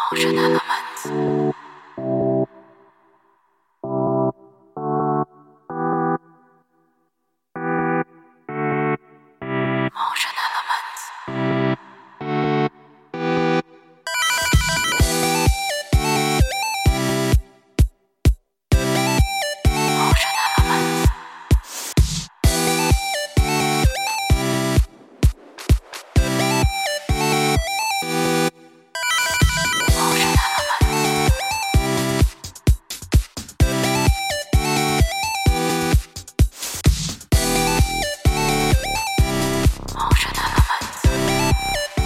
Motion elements. Motion elements. Motion elements. Motion elements. Motion elements.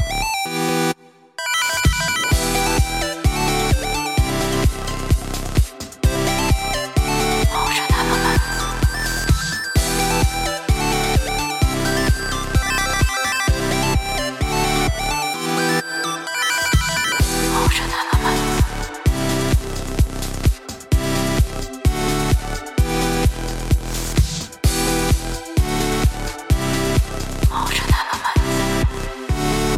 Motion elements. Motion elements. Motion elements.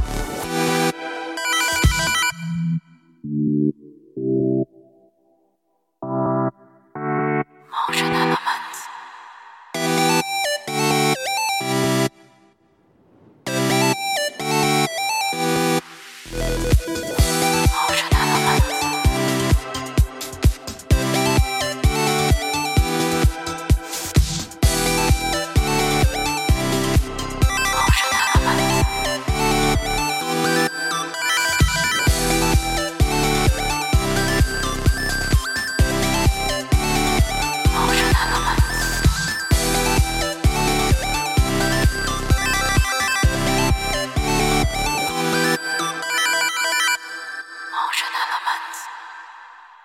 Motion elements. Motion elements. Motion elements. Motion elements. Motion elements.